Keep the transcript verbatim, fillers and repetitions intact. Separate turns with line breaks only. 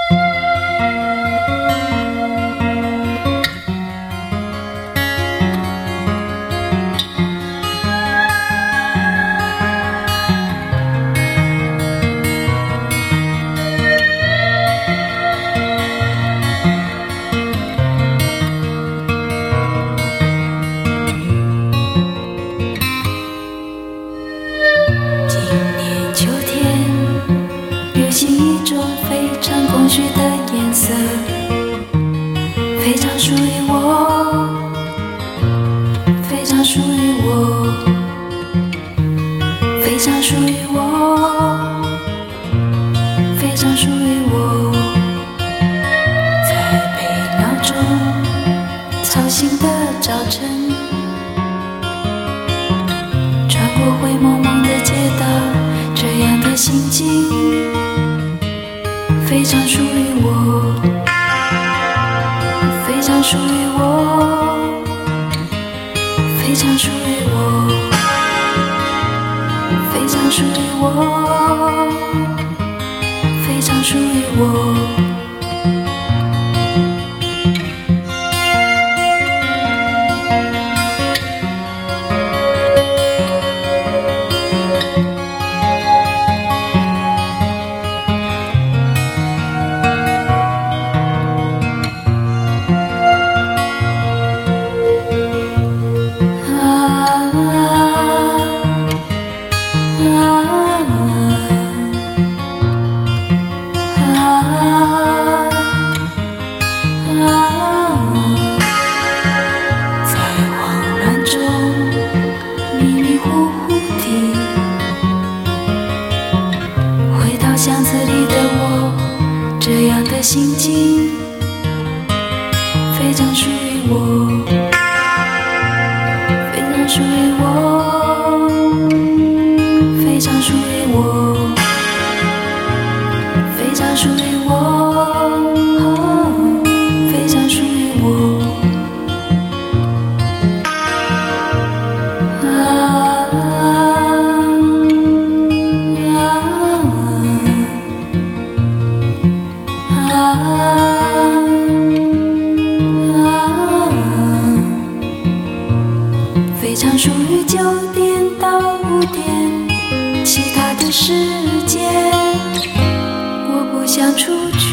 空虚的颜色，非常属于我，非常属于我，非常属于我，非常属于我。在被闹钟吵醒的早晨，穿过灰蒙蒙的街道，这样的心境非常属于我，非常属于我，非常属于我，非常属于我，非常属于我。巷子里的我，这样的心境非常属于我，非常属于我，非常属于我，非常属于我，非常属于我。非常属于九点到五点，其他的时间我不想出去。